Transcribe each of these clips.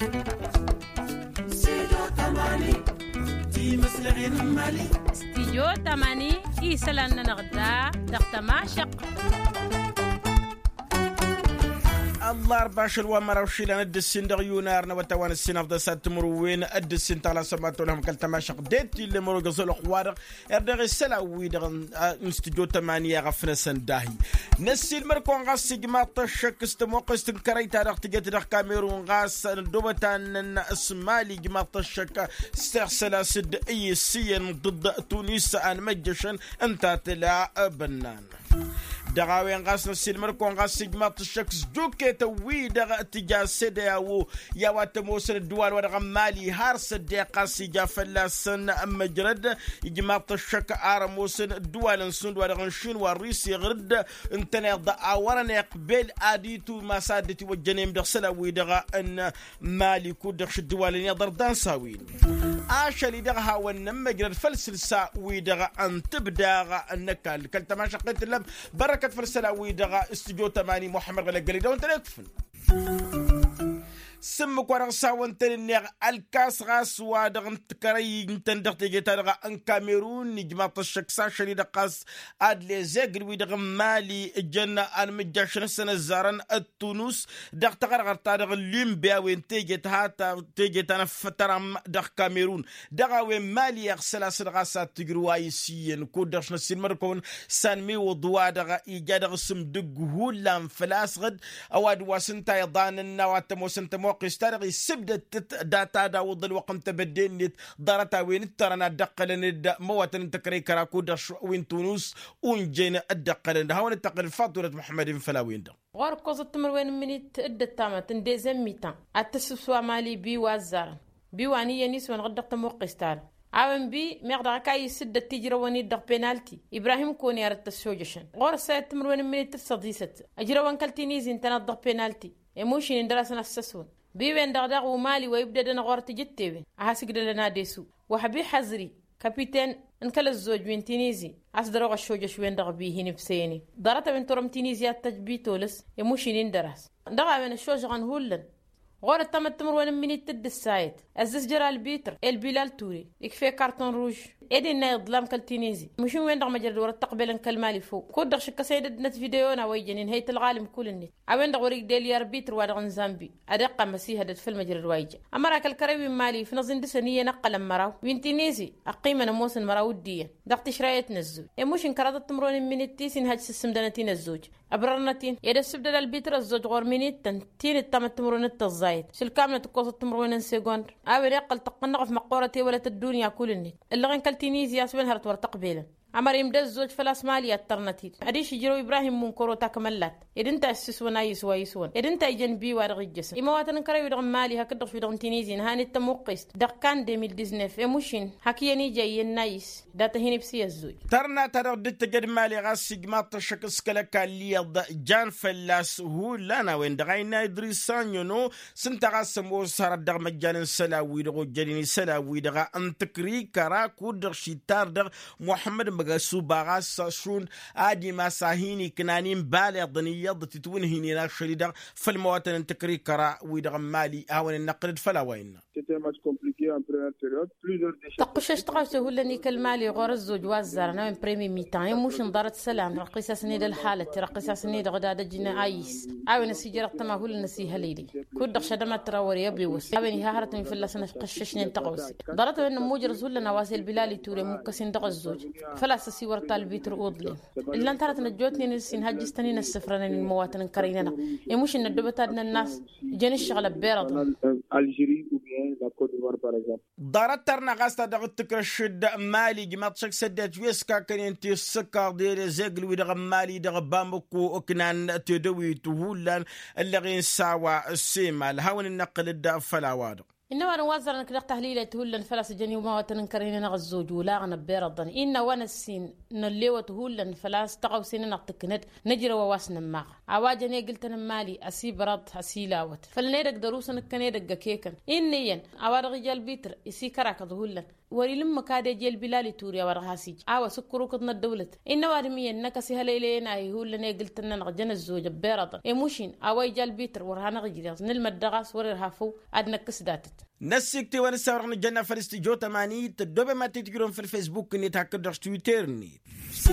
استيجو تماني إيسلان نغدا دقتما شق الله 14 ومرة وشيلان الدسين دغيونار نوتوان السين أفضل سات مروين الدسين تالا سماتو لهم كالتماشق ديتي اللي مرو قصول خوارق اردغي السلاوي دغن استجو تمانية غفنا سنداهي نسي المركون غاس جماعة الشك استموق استنكري تاريخ تجت دغ كاميرون غاس دوبتان اسمالي جماعة الشك استغسلا سد اي سين ضد تونس ان مجشن انت تلا بنان دغاوين غاس نسي المركون غاس جماعة الشك جوكي توي دغ تجاسد ياو يوات موسر الدوال ودغ مالي هارس الدقاسي جافلاسن مجرد جماعة الشك ارموسن الدوال نسند ودغ نشين والريسي غرد انتنا ضاورنا يقبل اديتو مسادتي والجنيم دغ سلاوي دغ ان مالي كود دغ الدوال يضر دانساوين اشلي دغ هاون مجرد فلسلسا ويدغ ان تبدا النكال كلتما شقيت لم بركه فلسلاوي دغ استجو 8 محمد غلقلي دون تلفن سمك ورغسا وانتنيغ الكاس غاس وادغن تكري نتندغ تيجيتارغا ان كاميرون نجمع الشكسا شري دقاس ادلي زيغل ويدغ مالي الجنة ان مجاشن سنة زارن التونس دغ تغرغر تارغ الليمبيا وين تيجيتانا فترام دغ كاميرون دغا وين مالي يغسلا سرغاسا تجروايسيين كودرش نسين مركون سانمي وضوا دغا ايجاد غسم دغ لام فلاس غد اواد واسنتا يضان النوات موسنتا قيستارغي سبدت داتا داود الوقم تبدين دارتا وين ترنا دقلن مواتن تكري كراكود وين تونس ونجين الدقلن هاون تقل فاتوره محمد فلاوين ده غور قصه تمر وين منيت ادتامه تندزم ميتا اتسسوا مالي بي وازار بي واني ينيس وين غدقت موقيستار عاون بي مقدار كاي سد التجرة وني دق بينالتي ابراهيم كوني ارت السوجشن غور ساعه تمر وين منيت تصديست اجرا وان كالتينيزي انت دق بينالتي ايموشن دراسنا السسون بيوين دغدغ ومالي ويبدا دنا غورت جتيبن احاسك دلنا ديسو وحبي حزري كابيتان انكل الزوج من تينيزي اصدروا الشوجه شوين دغ بيه نفسيني درت من ترم تينيزيا تجبيتولس يموشين درس دغا من الشوجه غنهولن غور التمر وين من تد السايت ازس جرى البيتر البلال توري يكفي كارتون روج ادينا ظلام كالتينيزي مش وين دغ مجرد ورا تقبل كالمالي فوق كود دغ شك سيد نت فيديونا ويجنين هيت العالم كل النت اوين دغ وريك ديل يار بيتر ودغ زامبي ادق مسيح هدت في المجرد وايجه امرا كالكريم مالي في نظن دسنيه نقل مراو وين تينيزي اقيم انا موسن مراو الديه دغ تشرايت نزو مش انكرات التمرون من التيسين هاج السمدنتين الزوج ابررنتين يد سبدل البيتر الزوج غور منيت تين التمرون التزايد شل كامله تقص التمرون سيكوند اوي يقل تقنق في مقورتي ولا الدنيا كل النت اللي غن كالتينيزيا سبن هرت ور تقبيلا عمر يمدز زوج فلاس مالي الترنتيد اديش يجرو ابراهيم منكرو تكملات يدن تاسس ونايس ويسون يدن تايجن بي وارغ الجسم امواتن كريو دغ مالي هكدغ في دغ تينيزين هاني التموقس دقان 2019 اموشين حكيني جاي نايس داتا هني بسي الزوج ترنا تردت تجد مالي غاس جماعة الشكس كلكا ليض جان فلاس هو لنا وين دغاينا ادريسان يونو سنت غاس مو سار دغ مجان سلاوي دغ جريني سلاوي دغ انتكري كرا كودغ شيتار دغ محمد مغسو باغاس شون ادي مساهيني كنانين بالغ ضنيه تتون هني لا شريده في المواطن تكري كرا ويدغ مالي هاون النقد فلا وين تقشش تقاش هو اللي كالمالي غور الزوج وازار انا من بريمي ميتان يموش نضارت سلام رقيسه سنيد الحاله رقيسه سنيد غدا دجنا ايس عاون سيجرة تما هو النسي هليلي كود خدمه تراوري ابي وس عاون هارت من فلا سنه قششني تقوس ضرت ان موجر زول نواس البلالي توري مكسين دق الزوج فلا سي ورتا البيتر اودلي الا انت نجوتني نسين هاجستني السفرن المواطن كريننا يموش ندبتنا الناس جن الشغله بيرض الجيري ou bien la Côte d'Ivoire par exemple ضرترنا غاستا دغ تكرشد مالي جماعة شك سدت ويسكا كنت السكر ديال زغل ودغ مالي دغ بامكو اكنان تدوي تهولان اللي غين ساوا السيمال هاون النقل الدا فلاواد إنما أنا وازر إنك تحليلة تهول فلاس جني وما وتنكرين نغزوج ولا أنا بيرضن إن وانا السين نليوة هولن فلاس تقو سنين نقتكنت نجري وواسن معه عواجني قلت أنا مالي أسيب رد أسيلاوت فلنيرك دروسا كنيرك كيكن إنيا عوار رجال بيتر يسي كراك هولن وري لما كاد جيل بلالي توريا ورهاسيج سكرو كدنا الدولة إن وارميا نكسي هليلين أي هولن قلت أنا نغجن الزوج بيرضا إموشين عواي جال بيتر ورهانا غجريز نلم الدغاس ورهافو أدنا كسداتت نسيكتي ونساورن الجنة فرستي جو تماني تدوبة ما تتجرون في الفيسبوك نيت هكذا تويتر نيت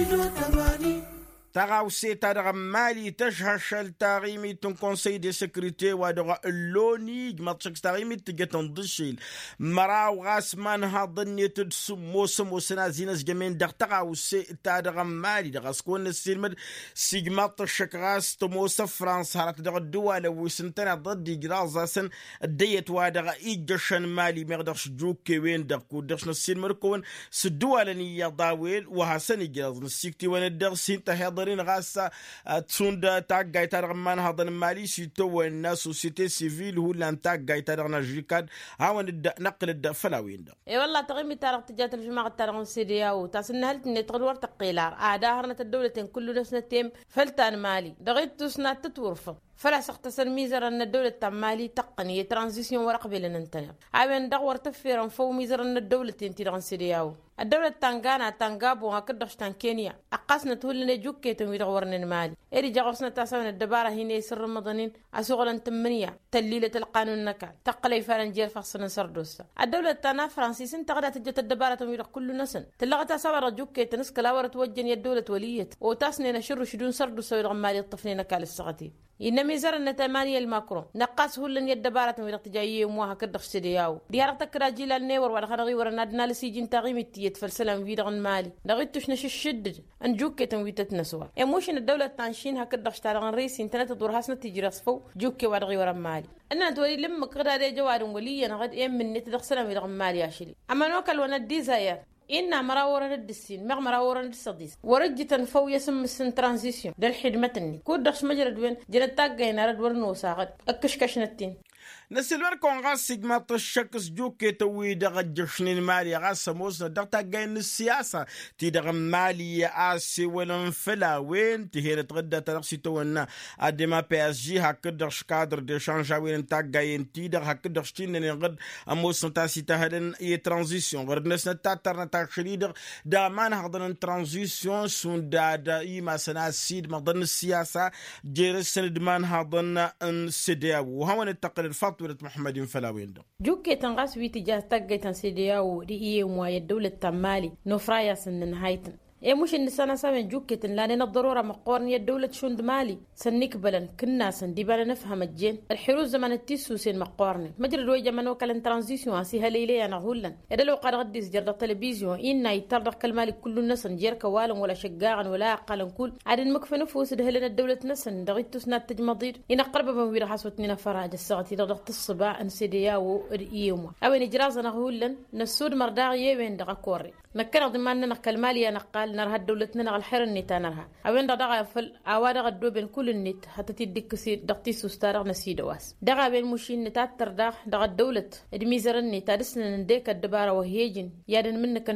تغاو سيتا مالي تشهشل تاغيمي تون كونسي دي سيكوريتي ودغا اللوني جماتشك تاغيمي تجتون دشيل مراو غاسمان هاضني تدسمو سمو سنازينس جمين دغ تغاو سيتا دغا مالي دغا سكون السيلمد سيجمات الشكغاس تموسا فرانس هارات دغا الدوالة وسنتنا ضد جرازاسن الديت ودغا إيجاشن مالي مغدغش جوكي وين دغ كودغش نسيلمر كون سدوالة نيا داويل وهاسن جراز نسيكتي وندغ سينتا هاضر غاسة تسوند تاقاي تارغمان هذا المالي سيتو الناس سوسيتي سيفيل هو اللي تاقاي تارغنا جيكاد هاون نقل الدفلاوين دا اي والله تغمي تارغ تجات الجماعة تارغن سيدياو تاسن هل تنتغل تقيلار داهرنا الدولة كل نسنة تيم فلتان مالي دغيت تسنة تتورف فلا سقطسن ميزر أن الدولة تمالي تقنية ترانزيسيون ورقبة لننتنر عاوين دغور تفيرن فو ميزر أن الدولة تنتيرغن سيدياو الدولة تنغانا تنغابو هكذا تان كينيا أقاسنا تقول لنا جوكي تميدغورن المالي إري جاغرسنا تاسون الدبارة هنا يسر رمضانين أسوغلن تمنية تليلة القانون نكال تقلي فارنجير فخصنا سردوسا الدولة تانا فرانسيس انتغدا تجت الدبارة تميدغ كل نسن تلغة تاسور جوكي تنسك لاورة توجن يدولة وليت وتاسنين نشر شدون سردوسا ويدغ مالي الطفلين نكال السغتي إنما يزرن تمانية الماكرون نقاس هولن يدبارة من التجاية موها كدخ سدياو ديارة تكراجيل النور ورخنا غيور نادنا لسيجين تغيم التيت فالسلام فيدغن مالي لغيتوش نش الشدد انجوكي تنويتت نسوا إموشن الدولة تانشين هكدخ شتارغن ريسي انتنا تدور هاسنا تجرس فو جوكي ورغيور مالي أنا تولي لما قرار جوار وليا نغد من نتدخ سلام فيدغن مالي عشلي أما نوكل وندي زاير إن مراورا الدسين مراورا الصديس ورجة فو يسمى السن ترانزيشن ده الحدمتني كود دخش مجرد وين جرتاق جينا رد ورنو ساقط أكشكشنتين نسلور كونغاس سيجمات الشكس جوكي توي دغ جشنين مالي غاس موسنا دغتا جاين السياسة تي دغ مالي آسي ولن فلا وين تهير تغدا ترقسي تونا أدما بي اس جي هكذا شكادر دي شانجا وين تاق جاين تي دغ هكذا شتين نغد موسنا تاسي تهدن اي ترانزيسيون غرد نسنا تاترنا تاكشري دغ مان هغدن ترانزيسيون سون دا ايما سنا سيد مغدن السياسة جيرس سند مان هغدن ان سيدياو وهون التقرير فاطمة محمد فلاوين دو جوكي تنغاس ويتي جاس تاقاي تنسيدياو دي إيه موايا الدولة تمالي نفرايا سنن هايتن إيه مش إن سنة سامن جوكتن لأن الضرورة مقارنة الدولة شوند مالي سنكبلا كنا سنديبالا نفهم الجين الحروز زمان التيسوسين مقارنة مجرى الوجه من وكالن ترانزيسيون أسيها ليلي أنا هولا إذا لو قد غديس جرد التلفزيون إنا يتردق المالي كل الناس نجير كوالا ولا شقاعا ولا أقلا كل عاد المكفى نفوس دهلنا الدولة نسن دغيتو سنات تجمضير إن قرب من ويرا حسوتني فراج الساعة ضغط الصباح انسيدياو رئيوما أو نجرازنا هولا نسود مرداغي وين دغا كوري نكنا ضماننا نقل مالي نقال نرها دولتنا نغل حر النت نرها اوين دغا فل اوادغ دو بين كل النت حتى تدك سير دقتي سوستار نسيدواس دغا بين مشين نتاتر دغ الدوله ادميزرني تادسنا نديك الدباره وهيجن يادن منك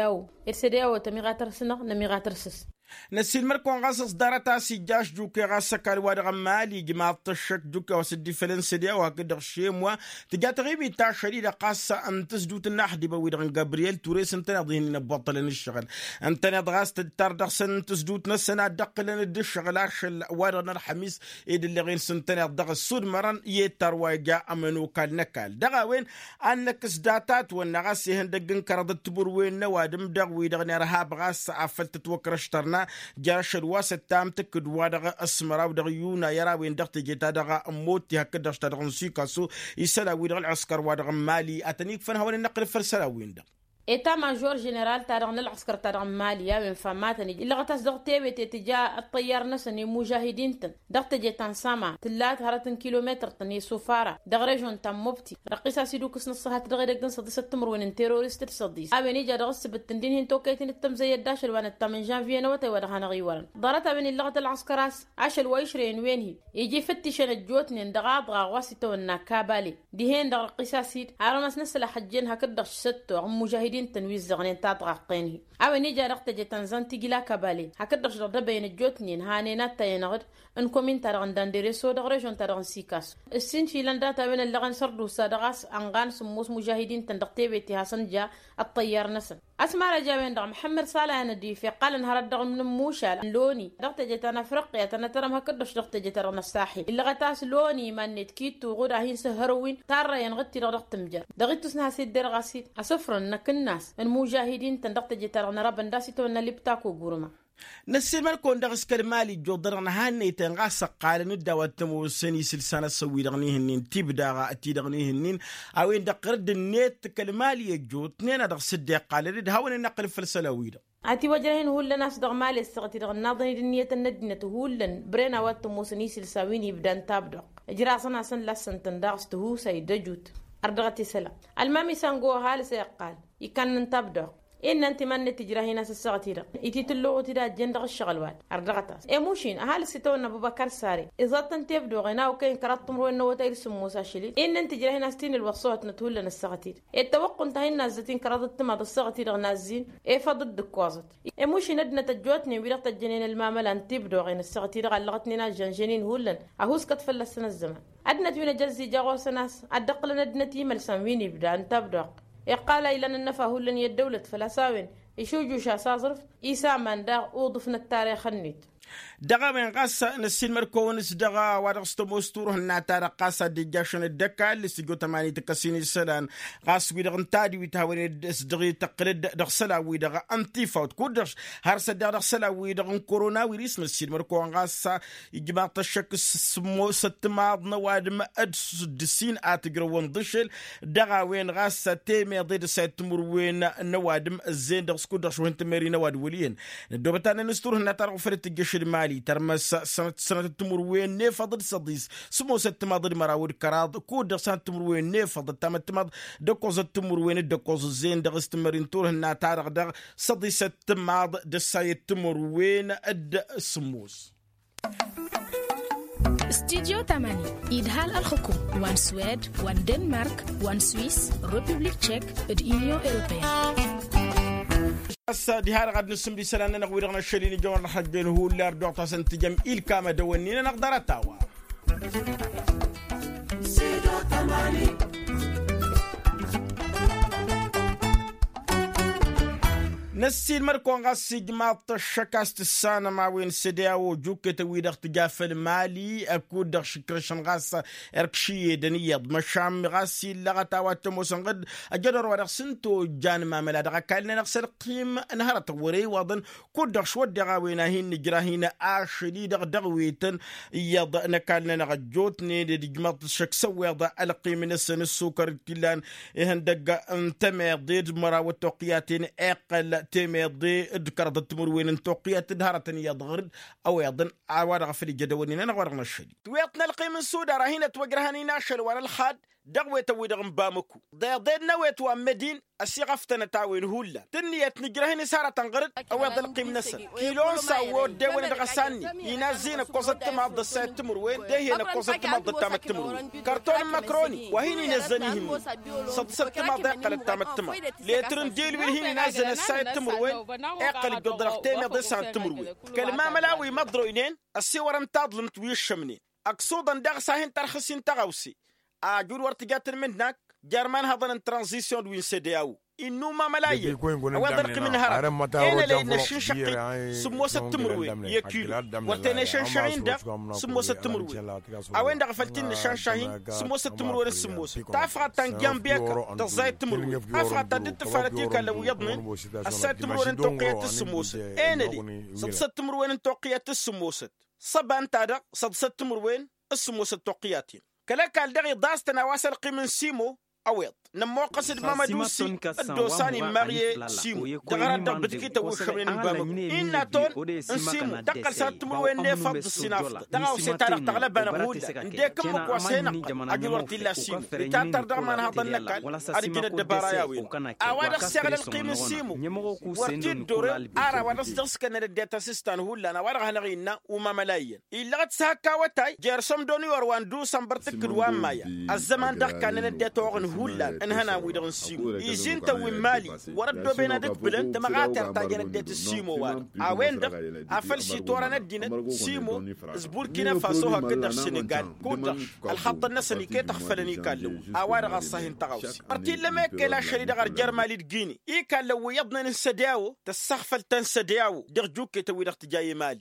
السدياو تميغاتر سنه نميغاتر سس نسيل مركون غاصص دارتا سيجاش جوكي غاسا كالواد غمالي جماعة الشك جوكي وسدي فلن سديا وهكذا شيموا تجات غيبي تا شديدة قاسة أن تسدوت النحدي بويدغن جابرييل توريس انتنا ضيهن نبطل الشغل انتنا دغاس تتردغ سن تسدوت نسنا دقل الشغل عشل وادغن الحميس ايد اللي غين سنتنا دغ السود مران يترواجا امنو كال نكال دغا وين انك سداتات ونغاسي هندقن كردت تبور وين نوادم دغ ويدغن رهاب غاس عفلت توكرشترنا جاش الواس التام تكد وادغ اسمرا ودغيونا يرا وين دغت جيتا دغ موتي هكذا اشتدغن سيكاسو يسلا ويدغ العسكر وادغ مالي اتنيك فن هون النقل فرسلا وين دغ إتا ماجور جنرال تارغن العسكر تارغن ماليا من فماتني اللي غتاس دغتي تجاه الطيار نسني مجاهدين تن دغت جيتان سما تلات هرتن كيلومتر تني سفاره دغريجون تم مبتي رقيسا سيدوكس نصها تدغ دغن صد ستمر وين تيرورست تصديس ابني جا دغس بتندين هن توكيتين التم زي الداشر وانا 8 جانفي نوتي ودغنا غيورن ضرت بين اللغه العسكراس عشل ويشرين وينهي يجي فتشن الجوتن دغاضغا واسيتو النكابالي دي هن دغ قيساسيد عرمس نسل حجين هكدغ ستو مجاهدين مجاهدين تنويز زغنين تاطغقينه أو نيجا رقت جتنزان تجلا كبالي هكذا شرط بين الجوتنين هانينات تينغد إنكم إن ترغن داندريسو دغريجون ترغن سيكاس السين في لندا تبين اللغن سردو سادغاس أنغان سموس مجاهدين تندقتي بيتي هاسن جا الطيار نسن أسمع رجاوين دغ محمد صالح ندي في قال انهار الدغ من موشا لوني رقت جتنا فرقيا تنترم هكذا رقت جترغن الساحل اللغة تاس لوني من نتكيتو غدا هين سهروين تارا ينغتي رقت مجر دغيت تسنها سيد درغاسيت أسفر إنك الناس المجاهدين تندقت جترغن ربن داسي تو اللي بتاكو غورما نسيمال كون دغس كلمالي جودرنا هاني تنغاس قال ندوات موسني سلسانه سوي دغنيهن تبدا اتي دغنيهن او ان دقرد النت كلمالي جوت نينا دغ صدق قال رد هاون نقل فلسلاوي اتي وجهين هو الناس دغ مالي استغتي دغ ناضني دنيه الندنه هولن برينا وات موسني سلساوين يبدان تابدق اجراسنا سن لسن تندغس تو سيدجوت اردغتي سلا المامي سانغو هال سيقال يكن تابدق إن أنت من تجرى هنا الساعتيرة يتطلعوا تدا جندق الشغلوات أردغتاس إيموشين أهل ستون أبو بكر ساري إذا تنتبدو غنا وكين كرتم روي إنه وتيرسم موسى شليل إن أنت تجرى هنا ستين الوصوات نتولنا الساعتير التوقع انتهي النازتين كرادت ما الساعتير نازين فضد الدكوازت إيموشين أدنى تجوتني بلغت الجنين المامل أن تبدو غين الساعتير غلغتني جنجنين هولن أهوس كتفل السنة الزمان أدنى تينا جزي جاغوس ناس أدقل أدنى تيمل سامين يبدا أن تبدو يقال إلى أن النفا هو لن يدولة فلساوين يشوجو شاسازرف إيسا من دا أوضفنا التاريخ النيت دغا من قاسا نسين مركونس دغا ورغستو مستوره ناتارا قاسا دي جاشن الدكا اللي سيقو تماني تكسيني السلان قاس ويدغن تادي ويتاوري دغي تقلد دغ سلا ويدغا انتيفا وتكودرش هارسا دغ سلا ويدغن كورونا ويريس نسين مركون قاسا يجمع تشك سمو ستماض نوادم أدس دسين آتقرون ضشل دغا وين قاسا تيمي ضيد سيتمر وين نوادم الزين دغ سكودرش وين تماري نواد وليين ندوبتانا نستوره ناتارا وفرت الجيش المالي ترمس سنة التمر وين نفضل صديس سمو ستماض مراود كراض كود سنة التمر وين نفضل تمتمض دكوز التمر وين دكوز الزين دغس تمرين تور هنا تارغ دغ صديس التماض دساي التمر وين اد السموس استديو تماني إدهال الحكوم وان سويد وان دنمارك وان سويس ريبوبليك تشيك اليونيون أوروبية دي هذا قد نسمي سلامنا نقول رغنا الشليني جوار الحجين هو اللي أرجع تصن تجمع الكامة دوّنينا نقدر أتاوى نسيل مركون غاسي جماعة الشكاست السنة مع وين سداو جوكة ويدغ تجاف المالي أكود دغ شكرشن غاسة إركشية دنيا مشام غاسي لغتا واتموسن غد أجدر ورغ سنتو جان ماملا دغا كالنا نغسر قيم نهارة وري وضن كود دغ شود دغا ويناهين نجراهين آشلي دغ دغويتن يض نكالنا نغجوتني دي جماعة الشك سوي ضع القيم نسن السكر تلان إهن دغا انتمي ضيد مراوة توقياتين أقل تيميضي ذكرت التمر وين انتوقية تدهرة يضغرد أو يضن عوارغ في الجدوانين نغوارغنا الشديد ويطنا القيم السودة راهينة توقرهاني ناشر وانا الخاد دغوة ويدغن بامكو ضيضين نويت وامدين السيغفتنا تاوين هولا تنية نجرهني سارة تنغرد أو يضل القيم نسا كيلون ساوو ديوان دغساني ينازين قصة مابض السايد تمر وين ديهينا قصة مابض التام التمر وين كارتون ماكروني وهيني نزنيهم صدصت مابض اقل التام التمر ليترن ديلوين هيني نازن السايد تمر وين اقل قدرختين يضيسان التمر وين كلمة ملاوي مضروينين السيورن تاضلن تويشمني أقصودا دغساهن ترخصين تغوسي أجور ورتجات منك جرمان هذا الترانزيشن وين سداو إنه ما ملايين وادرك من هرب أنا لين شنشقي سموس التمروين يكيل وتنشن شاهين ده سموس التمروين أوين ده غفلتين شاهين سموس التمروين السموس تعرف تنجم بيك تزاي التمروين تعرف تدت فرتيك لو يضمن السات التمروين توقيت السموس أنا دي صدص التمروين توقيت السموس صبان تارق صدص التمروين السموس التوقياتين كلا قال دغي داستنا واسل قيمن سيمو أويض نمو قصد ماما دوسي الدوساني ماريه سيمو دغران دغ بدكيتا وشمرين بامو إنا تون نسيمو دقل ساتمرو وين نفض السنافط دغاو سيتارق تغلبانا غودا نديكم مكواسينا أجل ورتي الله سيمو لتاتر دغمان هذا النكال أرجل الدبارايا وين أوادق سيغل القيمن سيمو ورتي الدوري أرى ورسدرسكنا للديتا سيستان هولانا ورغ هنغينا وما ملايين إلا غتساكا وتاي جيرسوم دوني وروان دو سنبرتك دوان مايا الزمان دغ كان نديتا وغن ولا ان هنا ويدغن سيمو يزين تو مالي وردو بين دك بلن دمغاتر تاجن ديت السيمو وان اوين دك افل شي تورنا دينا سيمو بوركينا فاسو هكذا السنغال كودا الخط النسني كي تخفلني كالو اوار غصهن تغوسي ارتي لما كلا شريد غير جرمالي دقيني اي كالو يضن السداو تسخفل تنسداو درجوك توي دخت جاي مالي